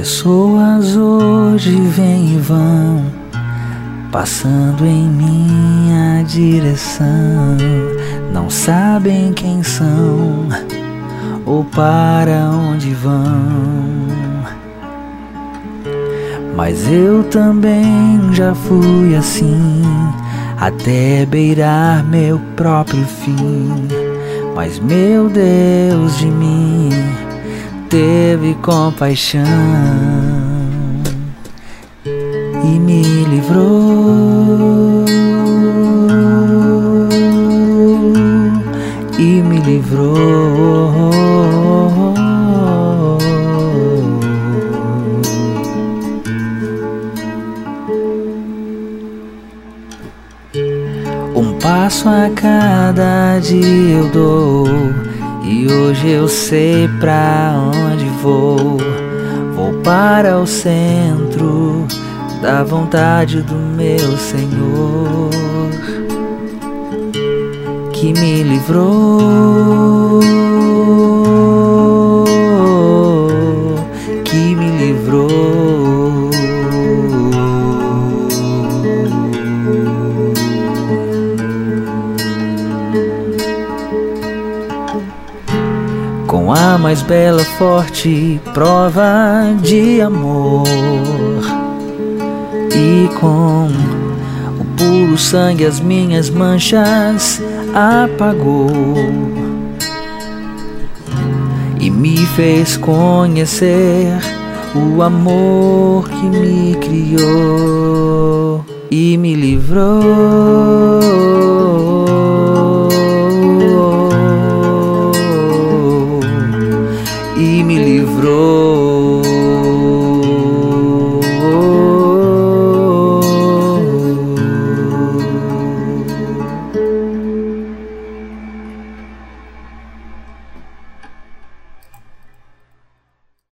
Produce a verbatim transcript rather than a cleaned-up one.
Pessoas hoje vêm e vão, passando em minha direção. Não sabem quem são ou para onde vão. Mas eu também já fui assim, até beirar meu próprio fim. Mas meu Deus de mim teve compaixão e me livrou, e me livrou. Um passo a cada dia eu dou, e hoje eu sei pra onde vou. Vou para o centro da vontade do meu Senhor, que me livrou, que me livrou. Com a mais bela, forte prova de amor, e com o puro sangue as minhas manchas apagou, e me fez conhecer o amor que me criou e me livrou, e me livrou.